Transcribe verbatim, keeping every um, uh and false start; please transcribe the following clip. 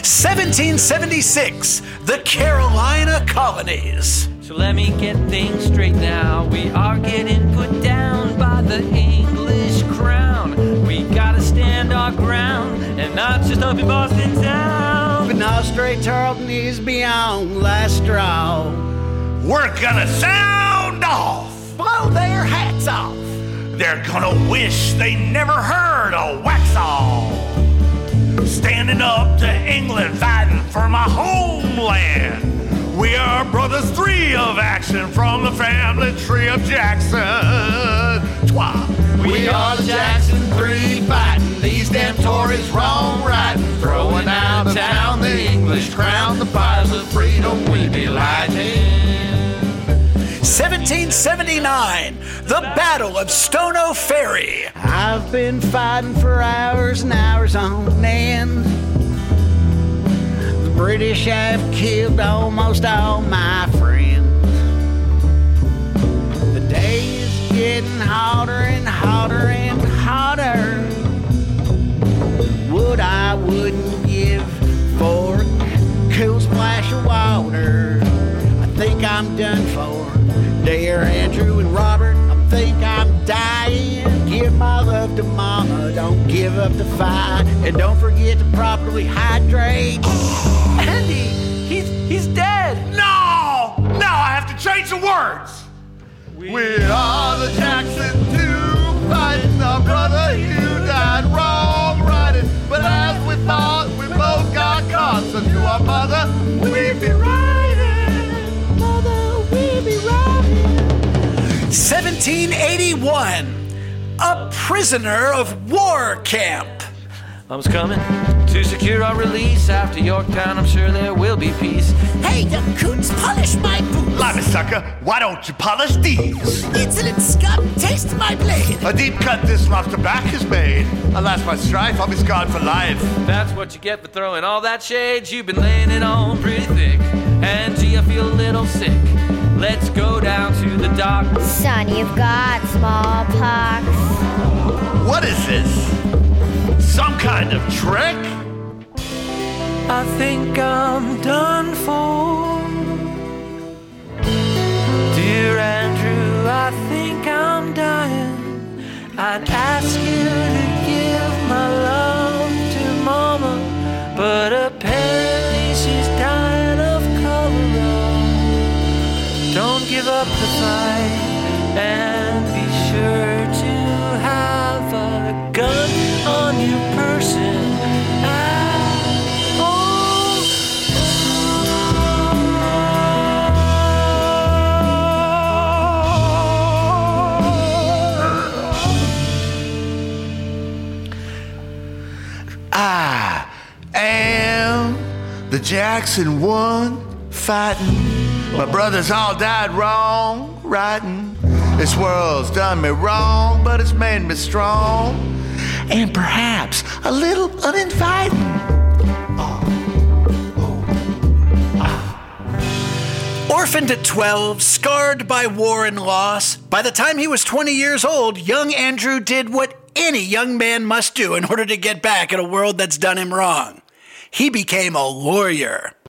seventeen seventy-six, the Carolina colonies. So let me get things straight now. We are getting put down by the English crown. We gotta stand our ground and not just up in Boston town. But now straight Tarleton is beyond last straw. We're gonna sound off. Blow their hats off. They're gonna wish they never heard a Waxhaw. Standing up to England, fighting for my homeland. We are brothers three of action from the family tree of Jackson. Twa. We are the Jackson Three, fighting these damn Tories wrong riding, throwing out of town the English crown, the fires of freedom we be lighting. seventeen seventy-nine, the Battle of Stono Ferry. I've been fighting for hours and hours on end. The British have killed almost all my friends. The day is getting hotter and hotter and hotter. What I wouldn't give for a cool splash of water. I think I'm done for. Dear Andrew and Robert, I think I'm dying. Give my love to Mama, don't give up the fight, and don't forget to properly hydrate. Andy, he's he's dead. No! Now I have to change the words. We, we are the Jackson Two, fighting our brother who died wrong riding. But as we fought, we both got caught. So to our mother, we be riding. Mother, we be riding. seventeen eighty-one, a prisoner of war camp. Mom's coming to secure our release. After Yorktown, I'm sure there will be peace. Hey, young coons, polish my boots. Limey sucker, why don't you polish these? Insolent scum, taste my blade. A deep cut this lobster back is made. Alas, my strife, I'll be scarred for life. That's what you get for throwing all that shade. You've been laying it on pretty thick. And gee, I feel a little sick. Let's go down to the dock. Son, you've got smallpox. What is this? Some kind of trick? I think I'm done for. Dear Andrew, I think I'm dying. I'd ask you to give my love to Mama, but apparently she's dying of cholera. Don't give up the fight, and be sure to have a gun on your person. Ah, oh, oh. I am the Jackson One fighting. My brothers all died wrong riding. This world's done me wrong, but it's made me strong. And perhaps a little uninviting. Oh. Oh. Ah. Orphaned at twelve, scarred by war and loss, by the time he was twenty years old, young Andrew did what any young man must do in order to get back at a world that's done him wrong. He became a lawyer.